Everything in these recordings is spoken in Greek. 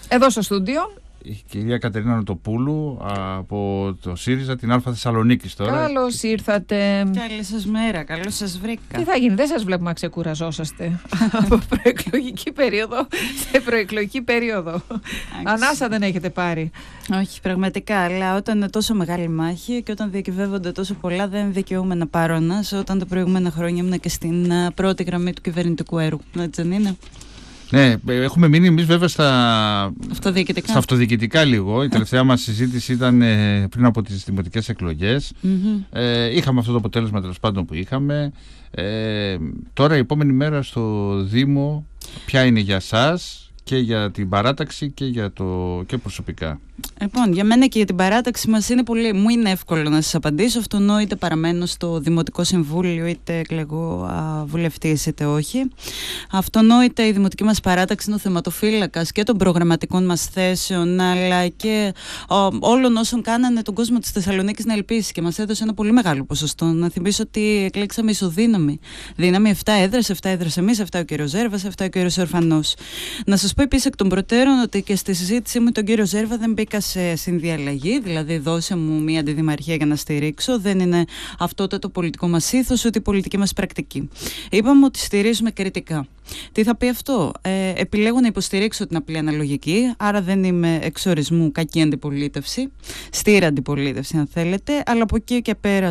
Εδώ στο στούντιο. Η κυρία Κατερίνα Νοτοπούλου από το ΣΥΡΙΖΑ, την Αλφα Θεσσαλονίκης τώρα. Καλώς ήρθατε. Καλή σας μέρα, καλώς σας βρήκα. Τι θα γίνει, δεν σας βλέπουμε να ξεκουραζόσαστε από προεκλογική περίοδο σε προεκλογική περίοδο. Ανάσα δεν έχετε πάρει. Όχι, πραγματικά, αλλά όταν είναι τόσο μεγάλη μάχη και όταν διακυβεύονται τόσο πολλά, δεν δικαιούμαι να πάρω ανάσα. Όταν τα προηγούμενα χρόνια ήμουν και στην πρώτη γραμμή του κυβερνητικού έργου. Έτσι δεν είναι? Ναι, έχουμε μείνει εμείς βέβαια στα αυτοδιοικητικά λίγο. Η τελευταία μας συζήτηση ήταν πριν από τις δημοτικές εκλογές. Είχαμε αυτό το αποτέλεσμα τέλος πάντων που είχαμε. Τώρα η επόμενη μέρα στο Δήμο ποια είναι για σας και για την παράταξη και προσωπικά? Λοιπόν, για μένα και για την παράταξη μου είναι εύκολο να σας απαντήσω. Αυτονόητα παραμένω στο Δημοτικό Συμβούλιο, είτε εκλεγώ βουλευτής είτε όχι. Αυτονόητα η δημοτική μας παράταξη είναι ο θεματοφύλακας και των προγραμματικών μας θέσεων, αλλά και όλων όσων κάνανε τον κόσμο της Θεσσαλονίκης να ελπίσει, και μας έδωσε ένα πολύ μεγάλο ποσοστό. Να θυμίσω ότι εκλέξαμε ισοδύναμη. Δύναμη 7 έδρες εμείς, 7 ο κύριος Ζέρβας, 7 ο κύριος Ορφανός. Να σας πω επίσης εκ των προτέρων ότι και στη συζήτησή μου με τον κύριο Ζέρβα δεν μπήκα σε συνδιαλλαγή, δηλαδή δώσε μου μία αντιδημαρχία για να στηρίξω. Δεν είναι αυτό το πολιτικό μας ήθος, ούτε η πολιτική μας πρακτική. Είπαμε ότι στηρίζουμε κριτικά. Τι θα πει αυτό? Επιλέγω να υποστηρίξω την απλή αναλογική, άρα δεν είμαι εξ ορισμού κακή αντιπολίτευση, στήρα αντιπολίτευση αν θέλετε, αλλά από εκεί και πέρα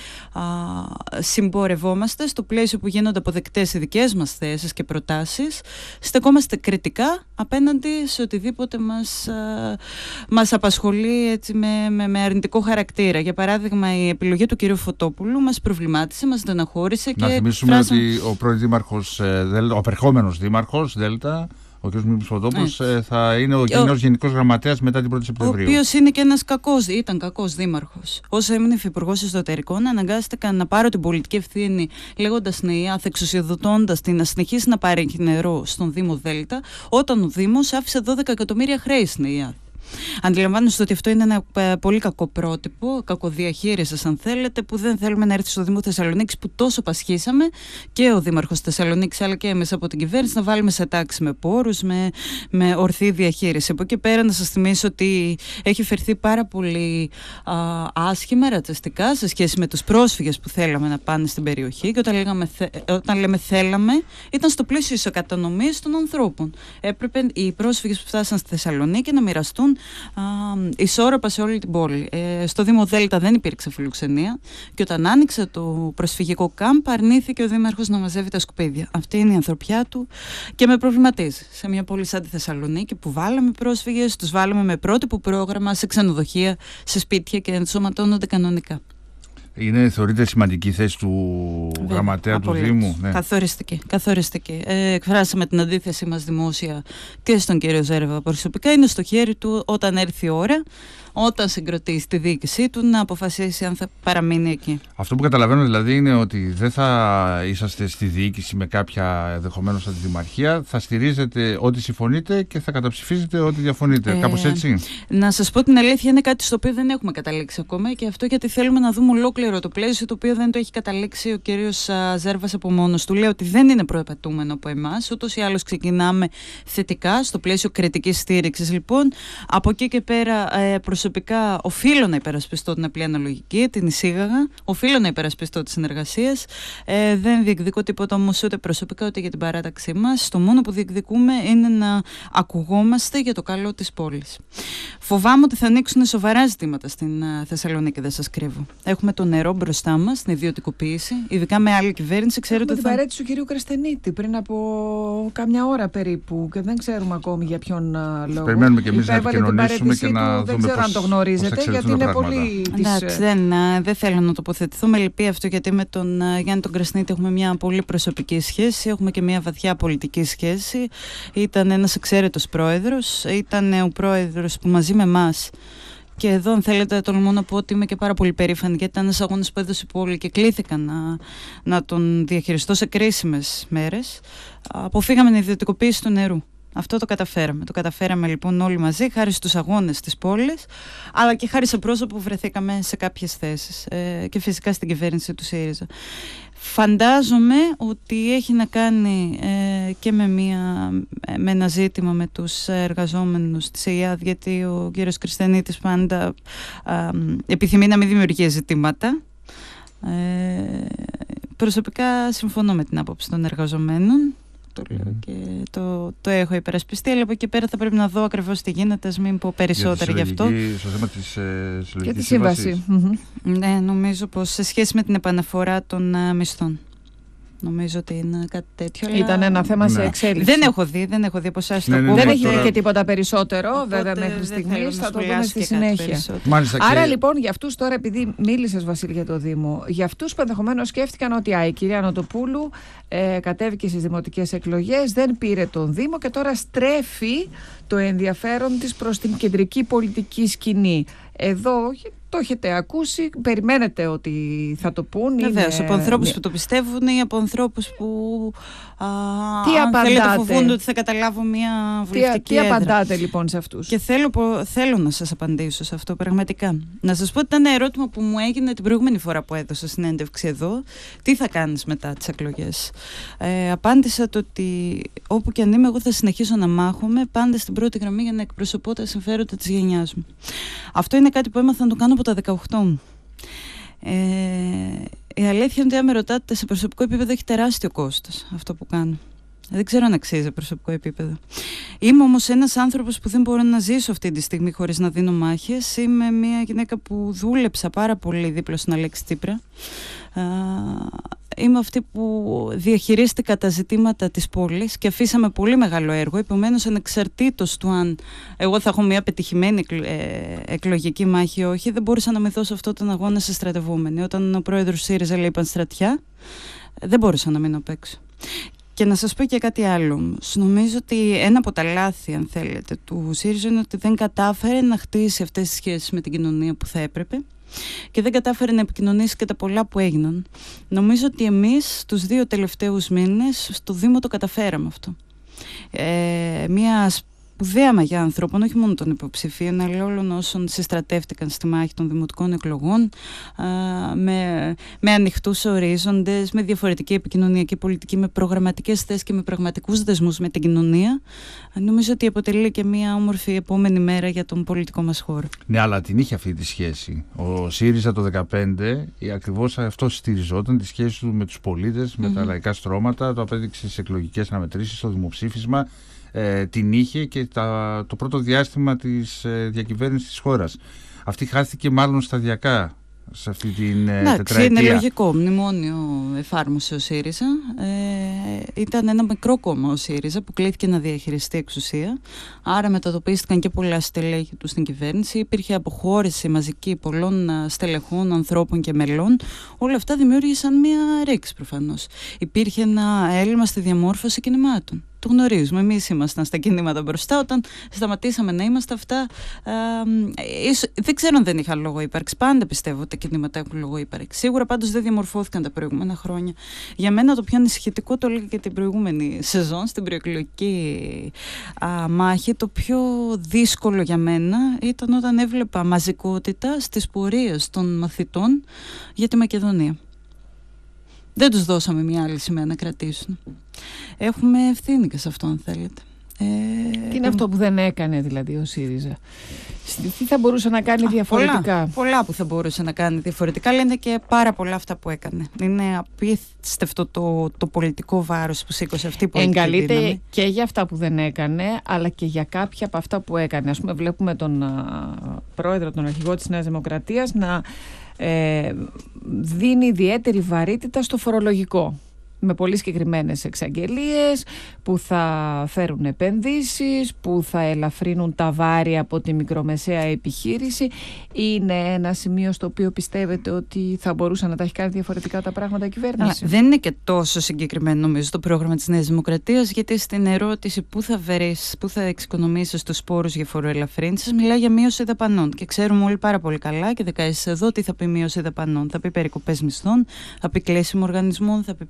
συμπορευόμαστε στο πλαίσιο που γίνονται αποδεκτές οι δικές μας θέσεις και προτάσεις, στεκόμαστε κριτικά απέναντι σε οτιδήποτε μας απασχολεί έτσι με αρνητικό χαρακτήρα. Για παράδειγμα, η επιλογή του κυρίου Φωτόπουλου μας προβλημάτισε, μας στεναχώρησε. Να θυμίσουμε ότι ο πρώην δήμαρχος, ο απερχόμενος δήμαρχος Δέλτα, ο κ. Μίμης Φωτόπουλος, θα είναι ο νέος Γενικός Γραμματέας μετά την 1η Σεπτεμβρίου. Ο οποίος είναι και ήταν κακός δήμαρχος. Όσο έμεινε υφυπουργός εσωτερικών, αναγκάστηκα να πάρω την πολιτική ευθύνη, λέγοντας ΝΕΙΑΘ, εξουσιοδοτώντας την να συνεχίσει να παρέχει νερό στον Δήμο Δέλτα, όταν ο Δήμος άφησε 12 εκατομμύρια χρέη στην ΝΕΙΑΘ. Αντιλαμβάνεστε ότι αυτό είναι ένα πολύ κακό πρότυπο, κακοδιαχείρισης αν θέλετε, που δεν θέλουμε να έρθει στο Δήμο Θεσσαλονίκης, που τόσο πασχίσαμε, και ο Δήμαρχος Θεσσαλονίκης αλλά και εμείς από την κυβέρνηση, να βάλουμε σε τάξη με πόρους, με ορθή διαχείριση. Από εκεί πέρα να σας θυμίσω ότι έχει φερθεί πάρα πολύ άσχημα, ρατσιστικά, σε σχέση με τους πρόσφυγες που θέλαμε να πάνε στην περιοχή, και όταν λέμε θέλαμε, ήταν στο πλαίσιο της κατανομής των ανθρώπων. Έπρεπε οι πρόσφυγες που φτάσαν στη Θεσσαλονίκη να μοιραστούν ισόρροπα σε όλη την πόλη. Στο Δήμο Δέλτα δεν υπήρξε φιλοξενία, και όταν άνοιξε το προσφυγικό κάμπ, αρνήθηκε ο Δήμαρχος να μαζεύει τα σκουπίδια. Αυτή είναι η ανθρωπιά του και με προβληματίζει. Σε μια πόλη σαν τη Θεσσαλονίκη, που βάλαμε πρόσφυγες, τους βάλαμε με πρότυπο πρόγραμμα σε ξενοδοχεία, σε σπίτια, και ενσωματώνονται κανονικά. Θεωρείται σημαντική θέση του γραμματέα του Δήμου? Ναι. Καθοριστική. Εκφράσαμε την αντίθεσή μας δημόσια και στον κύριο Ζέρβα προσωπικά. Είναι στο χέρι του, όταν έρθει η ώρα, όταν συγκροτήσει τη διοίκησή του, να αποφασίσει αν θα παραμείνει εκεί. Αυτό που καταλαβαίνω δηλαδή είναι ότι δεν θα είσαστε στη διοίκηση με κάποια ενδεχομένως αντιδημαρχία, θα στηρίζετε ό,τι συμφωνείτε και θα καταψηφίζετε ό,τι διαφωνείτε. Κάπως έτσι? Να σας πω την αλήθεια, είναι κάτι στο οποίο δεν έχουμε καταλήξει ακόμα, και αυτό γιατί θέλουμε να δούμε ολόκληρο το πλαίσιο, το οποίο δεν το έχει καταλήξει ο κύριος Ζέρβας από μόνος του. Λέω ότι δεν είναι προεπατούμενο από εμάς, ούτως ή άλλως ξεκινάμε θετικά στο πλαίσιο κριτικής στήριξης. Λοιπόν, από εκεί και πέρα προσωπικά οφείλω να υπερασπιστώ την απλή αναλογική, την εισήγαγα, οφείλω να υπερασπιστώ τις συνεργασίες. Δεν διεκδικώ τίποτα όμως ούτε προσωπικά ούτε για την παράταξή μας. Το μόνο που διεκδικούμε είναι να ακουγόμαστε για το καλό της πόλης. Φοβάμαι ότι θα ανοίξουν σοβαρά ζητήματα στην Θεσσαλονίκη, δεν σας κρύβω. Έχουμε το νερό μπροστά μας, την ιδιωτικοποίηση, ειδικά με άλλη κυβέρνηση. Ξέρετε την παρέτηση του κυρίου Κραστενίτη πριν από κάμια ώρα περίπου, και δεν ξέρουμε ακόμη για ποιον λόγο. Περιμένουμε και εμείς να επικοινωνήσουμε και να δούμε. Δεν ξέρω αν το γνωρίζετε, γιατί είναι πολύ. Εντάξει, δεν θέλω να τοποθετηθώ. Με λυπεί αυτό, γιατί με τον Γιάννη τον Κραστενίτη έχουμε μια πολύ προσωπική σχέση, έχουμε και μια βαθιά πολιτική σχέση. Ήταν ένας εξαίρετος πρόεδρος, ήταν ο πρόεδρος που μαζί με εμάς. Και εδώ, αν θέλετε, τολμώ να πω ότι είμαι και πάρα πολύ περήφανη, γιατί ήταν ένας αγώνας που έδωσε η πόλη και κλήθηκα να τον διαχειριστώ σε κρίσιμες μέρες. Αποφύγαμε την ιδιωτικοποίηση του νερού. Αυτό το καταφέραμε. Το καταφέραμε λοιπόν όλοι μαζί, χάρη στους αγώνες της πόλης, αλλά και χάρη σε πρόσωπο που βρεθήκαμε σε κάποιες θέσεις και φυσικά στην κυβέρνηση του ΣΥΡΙΖΑ. Φαντάζομαι ότι έχει να κάνει και με ένα ζήτημα με τους εργαζόμενους της ΕΙΑΔ, γιατί ο κύριος Κριστιανίτης πάντα επιθυμεί να μην δημιουργεί ζητήματα. Προσωπικά συμφωνώ με την άποψη των εργαζομένων. Το λέω και το έχω υπερασπιστεί, αλλά από εκεί πέρα θα πρέπει να δω ακριβώς τι γίνεται, ας μην πω περισσότερα γι' αυτό. Στο θέμα της συλλογικής σύμβασης. Ναι, νομίζω πως σε σχέση με την επαναφορά των μισθών. Νομίζω ότι είναι κάτι τέτοιο. Ήταν ένα θέμα σε εξέλιξη. Δεν έχω δει από εσάς το πω. Δεν έχει και τίποτα περισσότερο, βέβαια, μέχρι στιγμής. Θα το δούμε στη συνέχεια. Άρα λοιπόν, για αυτούς τώρα, επειδή μίλησες, Βασίλη, για το Δήμο, για αυτούς που ενδεχομένως σκέφτηκαν ότι η κυρία Νοτοπούλου κατέβηκε στις δημοτικές εκλογές, δεν πήρε τον Δήμο και τώρα στρέφει το ενδιαφέρον της προς την κεντρική πολιτική σκηνή. Εδώ το έχετε ακούσει, περιμένετε ότι θα το πούν. Βεβαίως, από ανθρώπους που το πιστεύουν ή από ανθρώπους που φοβούνται ότι θα καταλάβουν μια βουλευτική έδρα. Τι απαντάτε λοιπόν σε αυτούς? Και θέλω να σας απαντήσω σε αυτό πραγματικά. Να σας πω ότι ήταν ένα ερώτημα που μου έγινε την προηγούμενη φορά που έδωσα συνέντευξη εδώ. Τι θα κάνεις μετά τις εκλογές? Απάντησα το ότι όπου και αν είμαι, εγώ θα συνεχίσω να μάχομαι πάντα στην πρώτη γραμμή για να εκπροσωπώ τα συμφέροντα της γενιάς μου. Αυτό είναι κάτι που έμαθα να το κάνω από τα 18 μου. Η αλήθεια είναι ότι αν με ρωτάτε, σε προσωπικό επίπεδο έχει τεράστιο κόστος αυτό που κάνω. Δεν ξέρω αν αξίζει προσωπικό επίπεδο. Είμαι όμως ένας άνθρωπος που δεν μπορώ να ζήσω αυτή τη στιγμή χωρίς να δίνω μάχες. Είμαι μια γυναίκα που δούλεψα πάρα πολύ δίπλα στην Αλέξη Τσίπρα. Είμαι αυτή που διαχειρίστηκα τα ζητήματα της πόλης και αφήσαμε πολύ μεγάλο έργο. Επομένως, ανεξαρτήτως του αν εγώ θα έχω μια πετυχημένη εκλογική μάχη ή όχι, δεν μπορούσα να με δώσω αυτόν τον αγώνα σε στρατευόμενη. Όταν ο πρόεδρος ΣΥΡΙΖΑ λέει πανστρατιά, δεν μπορούσα να μείνω απ' έξω. Και να σας πω και κάτι άλλο. Νομίζω ότι ένα από τα λάθη, αν θέλετε, του ΣΥΡΙΖΑ είναι ότι δεν κατάφερε να χτίσει αυτές τις σχέσεις με την κοινωνία που θα έπρεπε και δεν κατάφερε να επικοινωνήσει και τα πολλά που έγιναν. Νομίζω ότι εμείς τους 2 τελευταίους μήνες στο Δήμο το καταφέραμε αυτό. Μια σπουδαία μαγιά ανθρώπων, όχι μόνο των υποψηφίων, αλλά όλων όσων συστρατεύτηκαν στη μάχη των δημοτικών εκλογών, με ανοιχτούς ορίζοντες, με διαφορετική επικοινωνιακή πολιτική, με προγραμματικές θέσεις και με πραγματικούς δεσμούς με την κοινωνία. Νομίζω ότι αποτελεί και μια όμορφη επόμενη μέρα για τον πολιτικό μας χώρο. Ναι, αλλά την είχε αυτή τη σχέση. Ο ΣΥΡΙΖΑ το 2015 ακριβώς αυτό στηριζόταν, τη σχέση του με τους πολίτες, με τα λαϊκά στρώματα, το απέδειξε στις εκλογικές αναμετρήσεις, στο δημοψήφισμα. Την είχε και το πρώτο διάστημα της διακυβέρνησης της χώρας. Αυτή χάθηκε μάλλον σταδιακά σε αυτή την τετραετία. Είναι λογικό. Μνημόνιο εφάρμοσε ο ΣΥΡΙΖΑ. Ήταν ένα μικρό κόμμα ο ΣΥΡΙΖΑ που κλήθηκε να διαχειριστεί εξουσία. Άρα μετατοπίστηκαν και πολλά στελέχη του στην κυβέρνηση. Υπήρχε αποχώρηση μαζική πολλών στελεχών, ανθρώπων και μελών. Όλα αυτά δημιούργησαν μια ρήξη προφανώς. Υπήρχε ένα έλλειμμα στη διαμόρφωση κινημάτων. Το γνωρίζουμε. Εμείς ήμασταν στα κινήματα μπροστά. Όταν σταματήσαμε να είμαστε αυτά, δεν ξέρω αν δεν είχαν λόγο ύπαρξη. Πάντα πιστεύω ότι τα κινήματα έχουν λόγο ύπαρξη. Σίγουρα πάντως δεν διαμορφώθηκαν τα προηγούμενα χρόνια. Για μένα το πιο ανησυχητικό, το έλεγα και την προηγούμενη σεζόν, στην προεκλογική μάχη, το πιο δύσκολο για μένα ήταν όταν έβλεπα μαζικότητα στις πορείες των μαθητών για τη Μακεδονία. Δεν τους δώσαμε μια άλλη σημαία να κρατήσουν. Έχουμε ευθύνη και σε αυτό, αν θέλετε. Τι είναι αυτό που δεν έκανε δηλαδή ο ΣΥΡΙΖΑ? Τι θα μπορούσε να κάνει διαφορετικά? Πολλά που θα μπορούσε να κάνει διαφορετικά, αλλά είναι και πάρα πολλά αυτά που έκανε. Είναι απίστευτο το πολιτικό βάρος που σήκωσε αυτή η πολιτική δύναμη. Εγκαλείται και για αυτά που δεν έκανε, αλλά και για κάποια από αυτά που έκανε. Ας πούμε, βλέπουμε τον πρόεδρο, τον αρχηγό της Νέας Δημοκρατίας να δίνει ιδιαίτερη βαρύτητα στο φορολογικό, με πολύ συγκεκριμένες εξαγγελίες που θα φέρουν επενδύσεις, που θα ελαφρύνουν τα βάρη από τη μικρομεσαία επιχείρηση. Είναι ένα σημείο στο οποίο πιστεύετε ότι θα μπορούσε να τα έχει κάνει διαφορετικά τα πράγματα η κυβέρνηση? Δεν είναι και τόσο συγκεκριμένο νομίζω το πρόγραμμα της Νέας Δημοκρατίας, γιατί στην ερώτηση πού θα βρεις, πού θα εξοικονομήσεις τους πόρους για φοροελαφρύνσεις, μιλάει για μείωση δαπανών. Και ξέρουμε όλοι πάρα πολύ καλά, και δεκαετίες εδώ, τι θα πει μείωση δαπανών. Θα πει περικοπές μισθών, θα πει κλείσιμο οργανισμών, θα πει περικοπές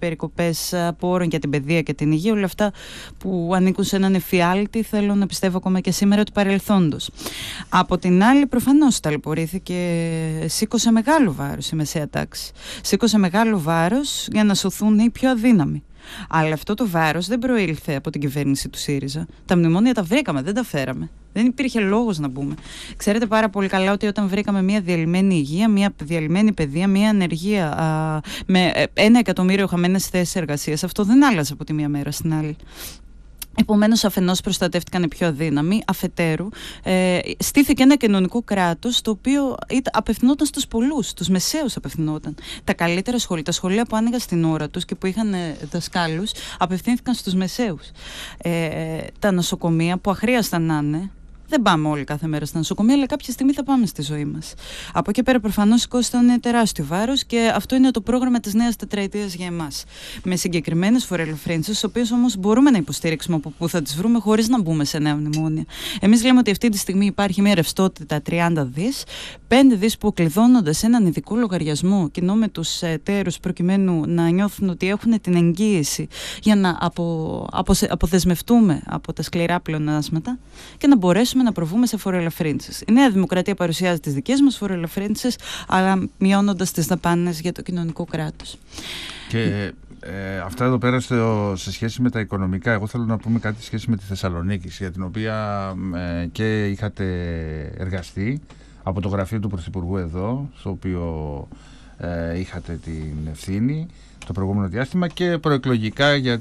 περικοπές πόρων για την παιδεία και την υγεία, όλα αυτά που ανήκουν σε έναν εφιάλτη, θέλω να πιστεύω ακόμα και σήμερα, του παρελθόντος. Από την άλλη, προφανώς ταλαιπωρήθηκε, σήκωσε μεγάλο βάρος η μεσαία τάξη. Σήκωσε μεγάλο βάρος για να σωθούν οι πιο αδύναμοι. Αλλά αυτό το βάρος δεν προήλθε από την κυβέρνηση του ΣΥΡΙΖΑ. Τα μνημόνια τα βρήκαμε, δεν τα φέραμε. Δεν υπήρχε λόγος να μπούμε. Ξέρετε πάρα πολύ καλά ότι όταν βρήκαμε μια διαλυμένη υγεία, μια διαλυμένη παιδεία, μια ανεργία με 1 εκατομμύριο χαμένες θέσεις εργασίας, αυτό δεν άλλαζε από τη μία μέρα στην άλλη. Επομένως, αφενός προστατεύτηκαν οι πιο αδύναμοι, αφετέρου στήθηκε ένα κοινωνικό κράτος το οποίο απευθυνόταν στους πολλούς, στους μεσαίους απευθυνόταν. Τα καλύτερα σχολεία, τα σχολεία που άνοιγαν στην ώρα τους και που είχαν δασκάλους, απευθύνθηκαν στους μεσαίους. Τα νοσοκομεία που αχρίασταν να είναι. Δεν πάμε όλοι κάθε μέρα στα νοσοκομεία, αλλά κάποια στιγμή θα πάμε στη ζωή μας. Από εκεί πέρα, προφανώς, σηκώσταν τεράστιο βάρος και αυτό είναι το πρόγραμμα της νέας τετραετίας για εμάς. Με συγκεκριμένες φοροελαφρύνσεις, τις οποίες όμως μπορούμε να υποστηρίξουμε από πού θα τις βρούμε χωρίς να μπούμε σε νέα μνημόνια. Εμείς λέμε ότι αυτή τη στιγμή υπάρχει μια ρευστότητα 30 δις, 5 δις που κλειδώνονται σε έναν ειδικό λογαριασμό κοινό με τους εταίρους, προκειμένου να νιώθουν ότι έχουν την εγγύηση για να αποδεσμευτούμε από τα σκληρά πλεονάσματα και να μπορέσουμε να προβούμε σε φοροελαφρύνσεις. Η Νέα Δημοκρατία παρουσιάζει τις δικές μας φοροελαφρύνσεις, αλλά μειώνοντας τις δαπάνες για το κοινωνικό κράτος. Και αυτά εδώ πέρα σε σχέση με τα οικονομικά, εγώ θέλω να πούμε κάτι σε σχέση με τη Θεσσαλονίκη, για την οποία και είχατε εργαστεί από το γραφείο του Πρωθυπουργού εδώ, στο οποίο είχατε την ευθύνη το προηγούμενο διάστημα, και προεκλογικά για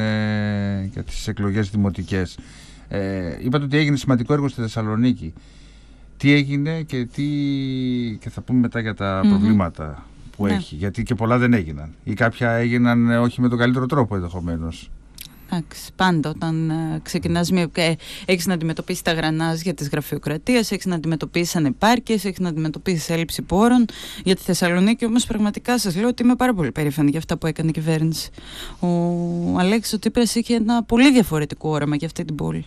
τις εκλογές δημοτικές. Είπατε ότι έγινε σημαντικό έργο στη Θεσσαλονίκη. Τι έγινε και θα πούμε μετά για τα προβλήματα που έχει, γιατί και πολλά δεν έγιναν ή κάποια έγιναν όχι με τον καλύτερο τρόπο ενδεχομένως. Πάντα όταν ξεκινάς έχεις να αντιμετωπίσεις τα γρανάζια της γραφειοκρατίας, έχεις να αντιμετωπίσεις ανεπάρκειες, έχεις να αντιμετωπίσεις έλλειψη πόρων. Για τη Θεσσαλονίκη όμως πραγματικά σας λέω ότι είμαι πάρα πολύ περήφανη για αυτά που έκανε η κυβέρνηση. Ο Αλέξης ο Τσίπρας είχε ένα πολύ διαφορετικό όραμα για αυτή την πόλη.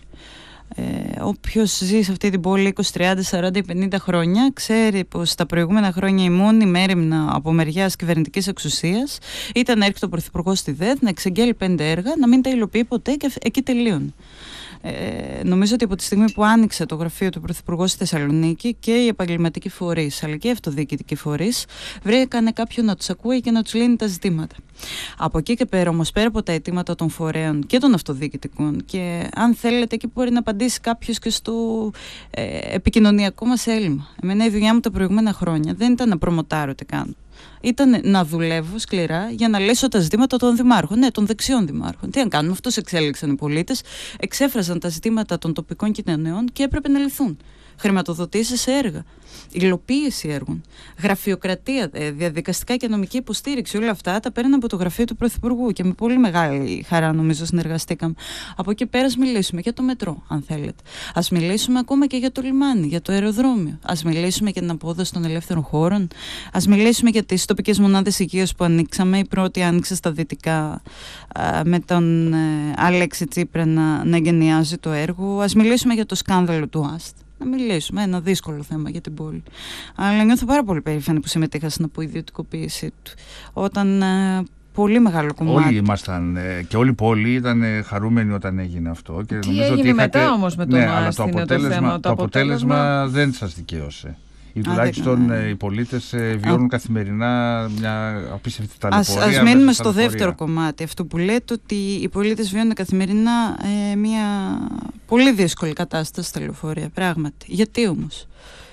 Όποιος ζει σε αυτή την πόλη 20, 30, 40 ή 50 χρόνια ξέρει πως τα προηγούμενα χρόνια η μόνη μέριμνα από μεριάς κυβερνητικής εξουσίας ήταν να έρχεται ο Πρωθυπουργός στη ΔΕΔ, να εξαγγέλει 5 έργα, να μην τα υλοποιεί ποτέ και εκεί τελείων. Νομίζω ότι από τη στιγμή που άνοιξε το γραφείο του Πρωθυπουργού στη Θεσσαλονίκη και οι επαγγελματικοί φορείς αλλά και οι αυτοδιοικητικοί φορείς βρήκανε κάποιον να τους ακούει και να τους λύνει τα ζητήματα. Από εκεί και πέρα όμως, πέρα από τα αιτήματα των φορέων και των αυτοδιοικητικών, και αν θέλετε εκεί μπορεί να απαντήσει κάποιος και στο επικοινωνιακό μας έλλειμμα. Εμένα η δουλειά μου τα προηγούμενα χρόνια δεν ήταν να προμοτάρω τι κάνω. Ήταν να δουλεύω σκληρά για να λύσω τα ζητήματα των δημάρχων, των δεξιών δημάρχων. Τι αν κάνουμε, αυτούς εξέλιξαν οι πολίτες, εξέφραζαν τα ζητήματα των τοπικών κοινωνιών και έπρεπε να λυθούν. Χρηματοδοτήσεις σε έργα, υλοποίηση έργων, γραφειοκρατία, διαδικαστικά και νομική υποστήριξη, όλα αυτά τα παίρνουν από το γραφείο του Πρωθυπουργού και με πολύ μεγάλη χαρά νομίζω συνεργαστήκαμε. Από εκεί πέρα ας μιλήσουμε για το μετρό, αν θέλετε. Ας μιλήσουμε ακόμα και για το λιμάνι, για το αεροδρόμιο. Ας μιλήσουμε για την απόδοση των ελεύθερων χώρων. Ας μιλήσουμε για τις τοπικές μονάδες υγείας που ανοίξαμε. Η πρώτη άνοιξε στα δυτικά με τον Αλέξη Τσίπρα να εγκαινιάζει το έργο. Ας μιλήσουμε για το σκάνδαλο του ΑΣΤ. Να μιλήσουμε, ένα δύσκολο θέμα για την πόλη. Αλλά νιώθω πάρα πολύ περήφανη που συμμετείχα στην αποϊδιωτικοποίησή του. Όταν πολύ μεγάλο κομμάτι. Όλοι ήμασταν και όλη η πόλη ήταν χαρούμενοι όταν έγινε αυτό. Και τι νομίζω έγινε ότι μετά όμως με τον ΑΣΤ, το αποτέλεσμα δεν σας δικαίωσε. Ή τουλάχιστον οι πολίτες βιώνουν καθημερινά μια απίστευτη ταλαιπωρία. Ας μείνουμε στο δεύτερο κομμάτι, αυτό που λέτε, ότι οι πολίτες βιώνουν καθημερινά μια πολύ δύσκολη κατάσταση στα λεωφορεία, πράγματι. Γιατί όμως?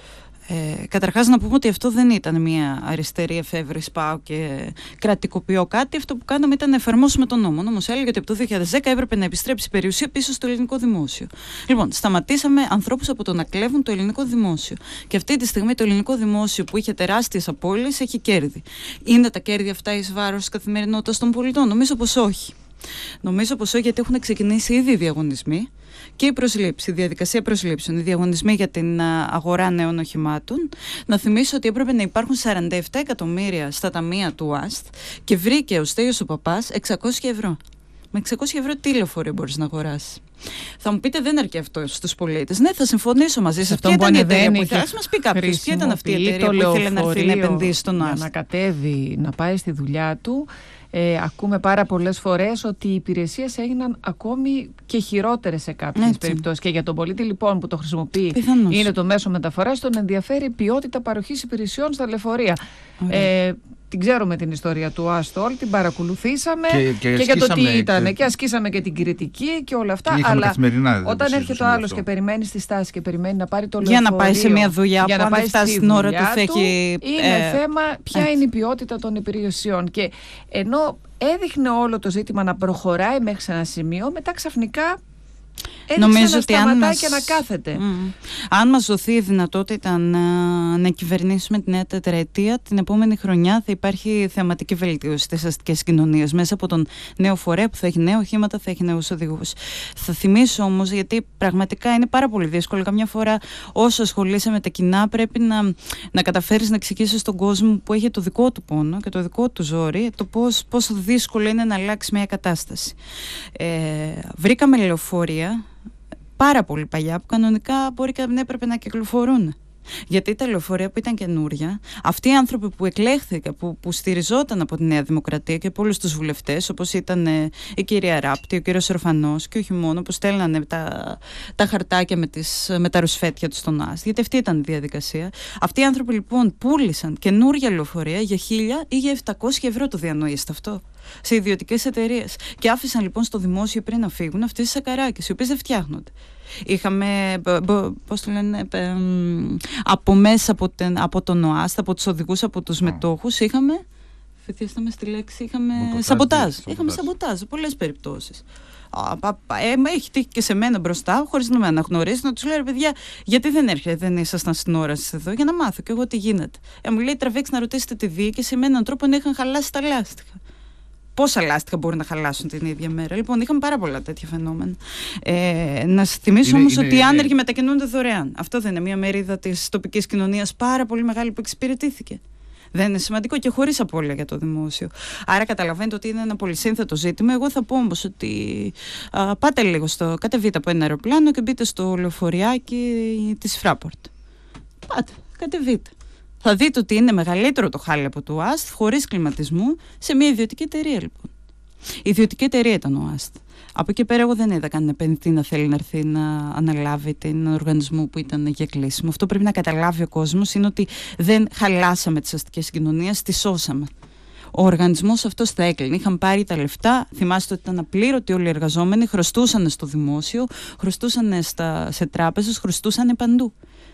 Καταρχάς να πούμε ότι αυτό δεν ήταν μια αριστερή εφεύρεση, πάω και κρατικοποιώ κάτι. Αυτό που κάναμε ήταν να εφαρμόσουμε τον νόμο. Ο νόμος έλεγε ότι από το 2010 έπρεπε να επιστρέψει η περιουσία πίσω στο ελληνικό δημόσιο. Λοιπόν, σταματήσαμε ανθρώπους από το να κλέβουν το ελληνικό δημόσιο. Και αυτή τη στιγμή το ελληνικό δημόσιο που είχε τεράστιες απώλειες έχει κέρδη. Είναι τα κέρδη αυτά εις βάρος της καθημερινότητας των πολιτών? Νομίζω πως όχι. Νομίζω πως όχι, γιατί έχουν ξεκινήσει ήδη οι διαγωνισμοί και η διαδικασία προσλήψεων, οι διαγωνισμοί για την αγορά νέων οχημάτων. Να θυμίσω ότι έπρεπε να υπάρχουν 47 εκατομμύρια στα ταμεία του ΑΣΤ και βρήκε ο Στέλιος ο Παπάς 600 ευρώ. Με 600 ευρώ τι λεωφορείο μπορείς να αγοράσεις? Θα μου πείτε δεν αρκεί αυτό στους πολίτες. Ναι, θα συμφωνήσω μαζί σας. Ποια ήταν η εταιρεία που ήθελε? Ας μας πει κάποιος, ποια ήταν αυτή η εταιρεία που ήθελε να έρθει να επενδύσει στον ΑΣΤ? Για να κατέβει, να πάει στη δουλειά του, ακούμε πάρα πολλές φορές ότι οι υπηρεσίες έγιναν ακόμη και χειρότερες σε κάποιες περιπτώσεις. Και για τον πολίτη λοιπόν που το χρησιμοποιεί, είναι το μέσο μεταφοράς, τον ενδιαφέρει η ποιότητα παροχής υπηρεσιών στα λεωφορεία. Την ξέρουμε την ιστορία του Άστολ, την παρακολουθήσαμε και για το τι ήταν και ασκήσαμε και την κριτική και όλα αυτά. Αλλά όταν έρχεται ο άλλος και περιμένει στη στάση και περιμένει να πάρει το λεωφορείο για να πάει σε μια δουλειά που αν δεν φτάσει στην ώρα του θα έχει... Είναι θέμα ποια είναι η ποιότητα των υπηρεσιών. Και ενώ έδειχνε όλο το ζήτημα να προχωράει μέχρι σε ένα σημείο, μετά ξαφνικά νομίζω να σταματάει και να κάθεται. Αν μας δοθεί η δυνατότητα να κυβερνήσουμε τη νέα τετραετία, την επόμενη χρονιά θα υπάρχει θεαματική βελτίωση στις αστικές κοινωνίες μέσα από τον νέο φορέα που θα έχει νέα οχήματα, θα έχει νέους οδηγούς. Θα θυμίσω όμως, γιατί πραγματικά είναι πάρα πολύ δύσκολο. Καμιά φορά, όσο ασχολείσαι με τα κοινά, πρέπει να καταφέρεις να εξηγήσεις στον κόσμο που έχει το δικό του πόνο και το δικό του ζόρι, το πόσο δύσκολο είναι να αλλάξει μια κατάσταση. Βρήκαμε λεωφορεία πάρα πολύ παλιά που κανονικά μπορεί και να έπρεπε να κυκλοφορούν. Γιατί τα λεωφορεία που ήταν καινούρια, αυτοί οι άνθρωποι που εκλέχθηκαν, που στηριζόταν από τη Νέα Δημοκρατία και από όλους τους βουλευτές, όπως ήταν η κυρία Ράπτη, ο κύριος Ορφανός και όχι μόνο, που στέλνανε τα χαρτάκια με τα ρουσφέτια τους στον ΑΣΤ, γιατί αυτή ήταν η διαδικασία. Αυτοί οι άνθρωποι λοιπόν πούλησαν καινούρια λεωφορεία για 1.000 ή για 700 ευρώ, το διανοείστε αυτό, σε ιδιωτικές εταιρείες. Και άφησαν λοιπόν στο δημόσιο πριν να φύγουν αυτές τις σακαράκες, οι οποίες δεν φτιάχνονται. Είχαμε, πώς το λένε, από μέσα από τον ΟΑΣΤ, από τους οδηγούς, από τους μετόχους, είχαμε, φετιέσταμε στη λέξη, είχαμε σαμποτάζ. Είχαμε σαμποτάζ σε πολλές περιπτώσεις. Έχει τύχει και σε μένα μπροστά, χωρίς να με αναγνωρίσει, να τους λέω: παιδιά, γιατί δεν ήσασταν στην ώρα σας εδώ, για να μάθω κι εγώ τι γίνεται. Μου λέει: τραβήξτε να ρωτήσετε τη διοίκηση, με έναν τρόπο να είχαν χαλάσει τα λάστιχα. Πόσα λάστιχα μπορεί να χαλάσουν την ίδια μέρα. Λοιπόν, είχαμε πάρα πολλά τέτοια φαινόμενα. Να θυμίσω όμως ότι οι άνεργοι μετακινούνται δωρεάν. Αυτό δεν είναι μια μερίδα της τοπικής κοινωνίας πάρα πολύ μεγάλη που εξυπηρετήθηκε. Δεν είναι σημαντικό και χωρίς απώλεια για το δημόσιο. Άρα καταλαβαίνετε ότι είναι ένα πολυσύνθετο ζήτημα. Εγώ θα πω όμως ότι πάτε λίγο κατεβείτε από ένα αεροπλάνο και μπείτε στο λεωφοριάκι της Fraport. Πάτε, κατεβείτε. Θα δείτε ότι είναι μεγαλύτερο το χάλι από το ΑΣΤ, χωρίς κλιματισμού, σε μια ιδιωτική εταιρεία λοιπόν. Η ιδιωτική εταιρεία ήταν ο ΑΣΤ. Από εκεί πέρα, εγώ δεν είδα κανένα επενδυτή να θέλει να έρθει να αναλάβει τον οργανισμό που ήταν για κλείσιμο. Αυτό πρέπει να καταλάβει ο κόσμος, είναι ότι δεν χαλάσαμε τις αστικές κοινωνίες, τις σώσαμε. Ο οργανισμός αυτός θα έκλεινε. Είχαν πάρει τα λεφτά, θυμάστε ότι ήταν απλήρωτοι όλοι οι εργαζόμενοι, χρωστούσαν στο δημόσιο, χρωστούσαν σε τράπεζες, χρωστούσαν παντού.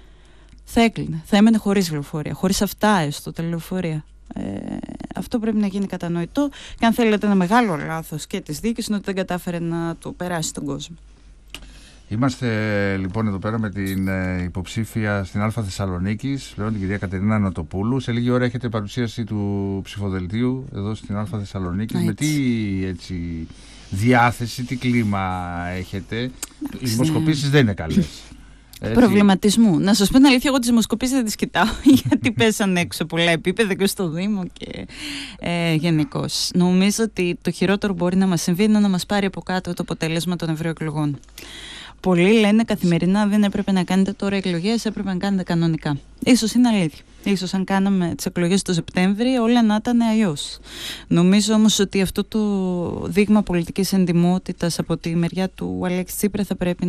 Θα έκλεινε, θα έμενε χωρίς λεωφορεία, χωρίς αυτά έστω τα λεωφορεία. Αυτό πρέπει να γίνει κατανοητό και αν θέλετε ένα μεγάλο λάθος και της διοίκησης είναι ότι δεν κατάφερε να το περάσει στον κόσμο. Είμαστε λοιπόν εδώ πέρα με την υποψήφια στην Α Θεσσαλονίκης, πλέον την κυρία Κατερίνα Νοτοπούλου. Σε λίγη ώρα έχετε παρουσίαση του ψηφοδελτίου εδώ στην Α Θεσσαλονίκης. Με τι έτσι, διάθεση, τι κλίμα έχετε? Οι δημοσκοπήσεις δεν είναι καλές. Προβληματισμού. Να σας πω την αλήθεια, εγώ τις δημοσκοπήσεις δεν τις κοιτάω, γιατί πέσαν έξω πολλά επίπεδα και στο Δήμο και γενικώς. Νομίζω ότι το χειρότερο μπορεί να μας συμβεί είναι να μας πάρει από κάτω το αποτέλεσμα των ευρωεκλογών. Πολλοί λένε καθημερινά δεν έπρεπε να κάνετε τώρα εκλογές, έπρεπε να κάνετε κανονικά. Ίσως είναι αλήθεια. Ίσως αν κάναμε τις εκλογές το Σεπτέμβρη όλα να ήταν αλλιώς. Νομίζω όμως ότι αυτό το δείγμα πολιτικής εντιμότητας από τη μεριά του Αλέξη Τσίπρα θα πρέπει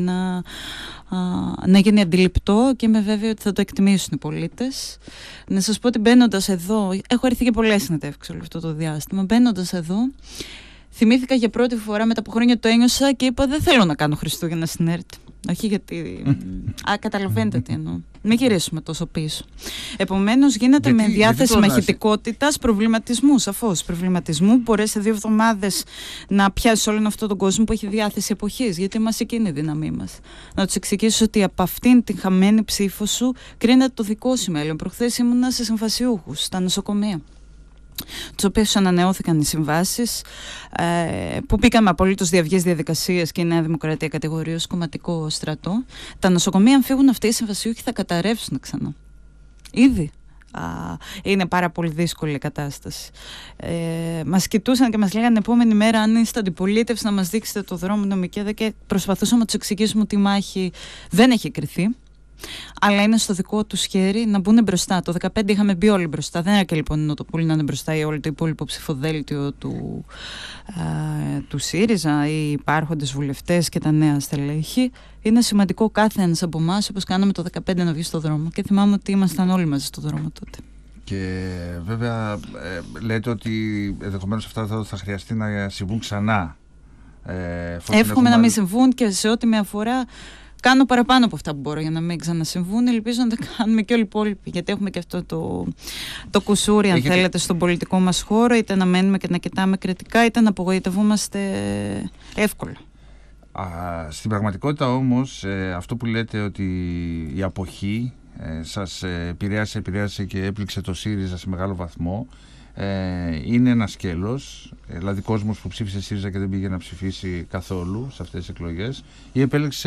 να γίνει αντιληπτό και είμαι βέβαιη ότι θα το εκτιμήσουν οι πολίτες. Να σας πω ότι μπαίνοντας εδώ, έχω έρθει και πολλές συνεντεύξεις όλο αυτό το διάστημα, μπαίνοντας εδώ θυμήθηκα για πρώτη φορά μετά από χρόνια το ένιωσα και είπα δεν θέλω να κάνω Χριστούγεννα στην ΕΡΤ. Όχι γιατί... καταλαβαίνετε τι εννοώ. Μην γυρίσουμε τόσο πίσω. Επομένως γίνεται με διάθεση μαχητικότητας προβληματισμού, σαφώς. Προβληματισμού που μπορεί σε 2 εβδομάδες να πιάσει όλον αυτόν τον κόσμο που έχει διάθεση εποχής. Γιατί μας εκείνη η δύναμή μας. Να τους εξηγήσω ότι από αυτήν την χαμένη ψήφο σου κρίνεται το δικό σου μέλλον. Προχθές ήμουνα σε συμφασιούχους, στα νοσοκομεία, τους οποίους ανανεώθηκαν οι συμβάσεις, που μπήκαν με απολύτως διαυγές διαδικασίες και η Νέα Δημοκρατία κατηγορεί ως κομματικό στρατό. Τα νοσοκομεία, αν φύγουν αυτοί οι συμβασιούχοι, θα καταρρεύσουν ξανά. Ήδη. Είναι πάρα πολύ δύσκολη η κατάσταση. Μας κοιτούσαν και μας λέγανε επόμενη μέρα, αν είστε αντιπολίτευση, να μας δείξετε το δρόμο νομικέδα, και προσπαθούσαμε να τους εξηγήσουμε ότι η μάχη δεν έχει κριθεί. Αλλά είναι στο δικό του χέρι να μπουν μπροστά. Το 2015 είχαμε μπει όλοι μπροστά. Δεν είναι και λοιπόν η Νοτοπούλη να είναι μπροστά ή όλο το υπόλοιπο ψηφοδέλτιο του ΣΥΡΙΖΑ, οι υπάρχοντες βουλευτές και τα νέα στελέχη. Είναι σημαντικό κάθε ένας από εμάς, όπως κάναμε το 2015, να βγει στο δρόμο. Και θυμάμαι ότι ήμασταν όλοι μαζί στο δρόμο τότε. Και βέβαια λέτε ότι ενδεχομένως αυτά θα χρειαστεί να συμβούν ξανά. Εύχομαι να μην συμβούν, και σε ό,τι με αφορά κάνω παραπάνω από αυτά που μπορώ για να μην ξανασυμβούν. Ελπίζω να τα κάνουμε και όλοι οι υπόλοιποι, γιατί έχουμε και αυτό το κουσούρι, αν θέλετε, στον πολιτικό μας χώρο, είτε να μένουμε και να κοιτάμε κριτικά, είτε να απογοητευόμαστε εύκολα. Στην πραγματικότητα όμως, αυτό που λέτε ότι η αποχή σας επηρέασε και έπληξε το ΣΥΡΙΖΑ σε μεγάλο βαθμό, είναι ένα σκέλος, δηλαδή κόσμος που ψήφισε ΣΥΡΙΖΑ και δεν πήγε να ψηφίσει καθόλου σε αυτές τις εκλογές, ή επέλεξε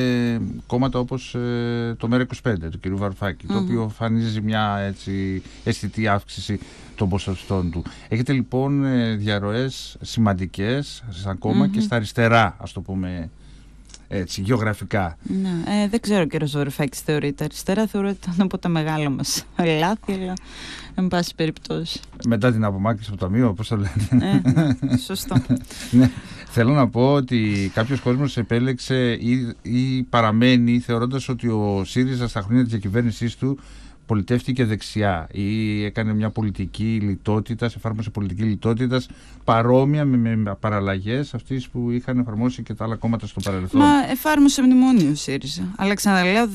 κόμματα όπως το ΜΕΡΑ25 του κ. Βαρουφάκη, το οποίο εμφανίζει μια έτσι αισθητή αύξηση των ποσοστών του. Έχετε λοιπόν διαρροές σημαντικές σαν κόμμα και στα αριστερά, ας το πούμε έτσι, γεωγραφικά. Ναι, δεν ξέρω ο κ. Βαρουφάκης θεωρείται αριστερά, θεωρώ ότι ήταν από τα μεγάλα μας λάθη, αλλά εν πάση περιπτώσει. Μετά την απομάκρυνση από το ταμείο, πώς το λέτε. Σωστό. Ναι. Θέλω να πω ότι κάποιος κόσμος επέλεξε ή παραμένει θεωρώντας ότι ο ΣΥΡΙΖΑ στα χρόνια της διακυβέρνησής του πολιτεύτηκε δεξιά ή έκανε μια πολιτική λιτότητας, εφάρμοσε πολιτική λιτότητας παρόμοια με παραλλαγές αυτής που είχαν εφαρμόσει και τα άλλα κόμματα στο παρελθόν. Μα εφάρμοσε μνημόνιο ο ΣΥΡΙΖΑ. Αλλά ξαναλέω,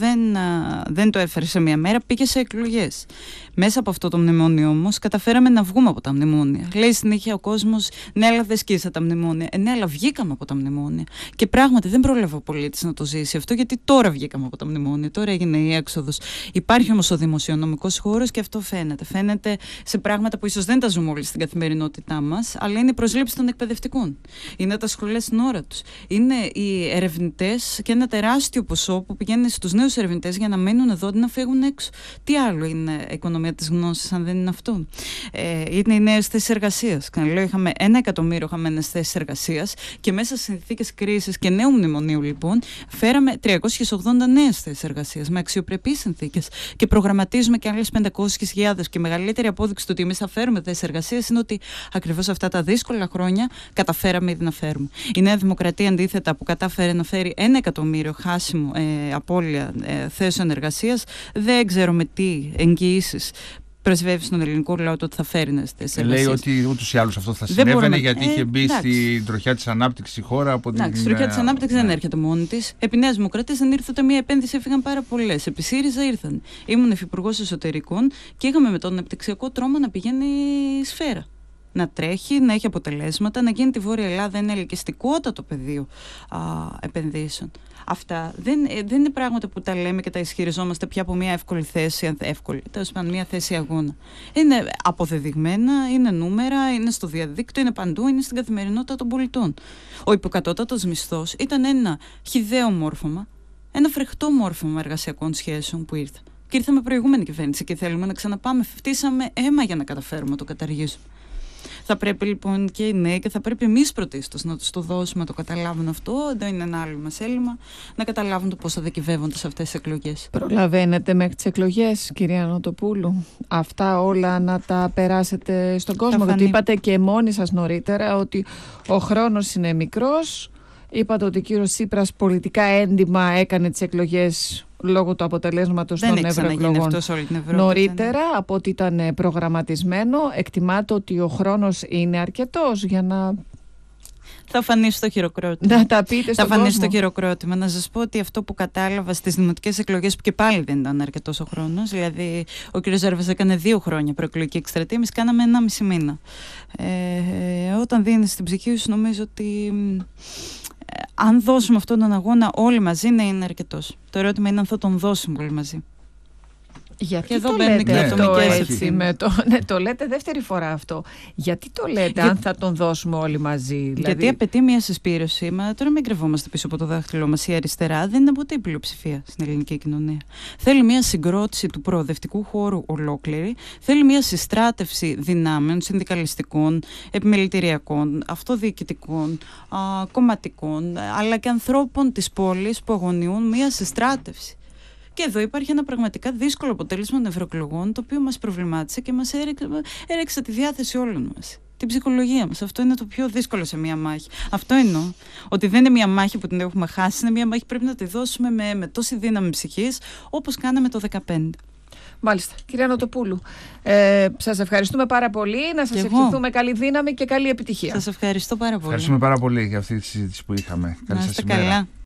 δεν το έφερε σε μια μέρα, πήγε σε εκλογές. Μέσα από αυτό το μνημόνιο όμως καταφέραμε να βγούμε από τα μνημόνια. Λέει συνέχεια ο κόσμος, ναι, αλλά δεν σκίσα τα μνημόνια. Ναι, αλλά βγήκαμε από τα μνημόνια. Και πράγματι δεν πρόλαβε ο πολίτης να το ζήσει αυτό, γιατί τώρα βγήκαμε από τα μνημόνια. Τώρα έγινε η έξοδος. Υπάρχει όμως ο δημοσιονομικός χώρος και αυτό φαίνεται. Φαίνεται σε πράγματα που ίσως δεν τα ζούμε όλοι στην καθημερινότητά μας, αλλά είναι η προσλήψη των εκπαιδευτικών. Είναι τα σχολεία στην ώρα τους. Είναι οι ερευνητές και ένα τεράστιο ποσό που πηγαίνει στους νέους ερευνητές για να μείνουν εδώ, να φύγουν έξω. Τι άλλο είναι οικονομία της γνώσης, αν δεν είναι αυτό? Είναι οι νέες θέσεις εργασίας. Λέω, είχαμε 1 εκατομμύριο χαμένες θέσεις εργασίας και μέσα σε συνθήκες κρίσης και νέου μνημονίου, λοιπόν, φέραμε 380 νέες θέσεις εργασίας με αξιοπρεπείς συνθήκες. Και προγραμματίζουμε και άλλες 500.000. Και η μεγαλύτερη απόδειξη του ότι εμείς θα φέρουμε θέσεις εργασίας είναι ότι ακριβώς αυτά τα δύσκολα χρόνια καταφέραμε ήδη να φέρουμε. Η Νέα Δημοκρατία, αντίθετα, που κατάφερε να φέρει 1 εκατομμύριο χάσιμο απώλεια θέσεων εργασίας, δεν ξέρω με τι εγγυήσεις πρεσβεύει στον ελληνικό λαό ότι θα φέρει νέες θέσεις εργασίας. Λέει ότι ούτως ή άλλως αυτό θα συνέβαινε, γιατί είχε μπει στην τροχιά της ανάπτυξης η χώρα. Η τροχιά της ανάπτυξης δεν έρχεται μόνη της. Επί Νέας Δημοκρατίας δεν ήρθε ούτε μία επένδυση, έφυγαν πάρα πολλές. Επί ΣΥΡΙΖΑ ήρθαν. Ήμουν υφυπουργός εσωτερικών και είχαμε με τον αναπτυξιακό τρόμο να πηγαίνει η σφαίρα. Να τρέχει, να έχει αποτελέσματα, να γίνει τη Βόρεια Ελλάδα ένα ελκυστικότατο πεδίο επενδύσεων. Αυτά δεν είναι πράγματα που τα λέμε και τα ισχυριζόμαστε πια από μια εύκολη θέση, τέλος πάντων μια θέση αγώνα. Είναι αποδεδειγμένα, είναι νούμερα, είναι στο διαδίκτυο, είναι παντού, είναι στην καθημερινότητα των πολιτών. Ο υποκατώτατος μισθός ήταν ένα χυδαίο μόρφωμα, ένα φρεχτό μόρφωμα εργασιακών σχέσεων που ήρθε. Και ήρθαμε προηγούμενη κυβέρνηση και θέλουμε να ξαναπάμε. Φτύσαμε αίμα για να καταφέρουμε να το καταργήσουμε. Θα πρέπει λοιπόν και οι νέοι, και θα πρέπει εμείς πρωτίστως να τους το δώσουμε, να το καταλάβουν αυτό. Δεν είναι ένα άλλο μας έλλειμμα, να καταλάβουν το πώς θα διακυβεύονται σε αυτές τις εκλογές. Προλαβαίνετε μέχρι τις εκλογές, κυρία Νοτοπούλου, αυτά όλα να τα περάσετε στον κόσμο? Γιατί είπατε και μόνοι σας νωρίτερα ότι ο χρόνος είναι μικρός. Είπατε ότι ο κύριος Τσίπρας πολιτικά έντιμα έκανε τις εκλογές λόγω του αποτελέσματος των ευρωεκλογών νωρίτερα από ό,τι ήταν προγραμματισμένο. Εκτιμάτε ότι ο χρόνος είναι αρκετός για να... Θα φανεί στο χειροκρότημα. Να τα πείτε στον κόσμο. Θα φανεί στο χειροκρότημα. Να σας πω ότι αυτό που κατάλαβα στις δημοτικές εκλογές, που και πάλι δεν ήταν αρκετός ο χρόνος, δηλαδή ο κ. Ζέρβας έκανε 2 χρόνια προεκλογική εκστρατεία, εμείς κάναμε 1,5 μήνα. Όταν δίνεις την ψυχή σου, νομίζω ότι αν δώσουμε αυτόν τον αγώνα όλοι μαζί, ναι, είναι αρκετός. Το ερώτημα είναι αν θα τον δώσουμε όλοι μαζί. Γιατί το λέτε αυτό έτσι το λέτε δεύτερη φορά αυτό. Γιατί το λέτε αν θα τον δώσουμε όλοι μαζί? Δηλαδή... Γιατί απαιτεί μια συσπήρωση. Μα τώρα μην κρυβόμαστε πίσω από το δάχτυλό μας. Η αριστερά δεν είναι ποτέ η πλειοψηφία στην ελληνική κοινωνία. Θέλει μια συγκρότηση του προοδευτικού χώρου ολόκληρη. Θέλει μια συστράτευση δυνάμεων συνδικαλιστικών, επιμελητηριακών, αυτοδιοικητικών, κομματικών, αλλά και ανθρώπων της πόλης που αγωνιούν μια συστράτευση. Και εδώ υπάρχει ένα πραγματικά δύσκολο αποτέλεσμα των ευρωεκλογών, το οποίο μας προβλημάτισε και μας έριξε τη διάθεση όλων μας. Την ψυχολογία μας. Αυτό είναι το πιο δύσκολο σε μία μάχη. Αυτό εννοώ. Ότι δεν είναι μία μάχη που την έχουμε χάσει, είναι μία μάχη που πρέπει να τη δώσουμε με τόση δύναμη ψυχής, όπως κάναμε το 2015. Μάλιστα. Κυρία Νοτοπούλου, σας ευχαριστούμε πάρα πολύ. Να σας ευχηθούμε καλή δύναμη και καλή επιτυχία. Σας ευχαριστώ πάρα πολύ. Ευχαριστούμε πάρα πολύ για αυτή τη συζήτηση που είχαμε. Καλή σας ημέρα. Καλά.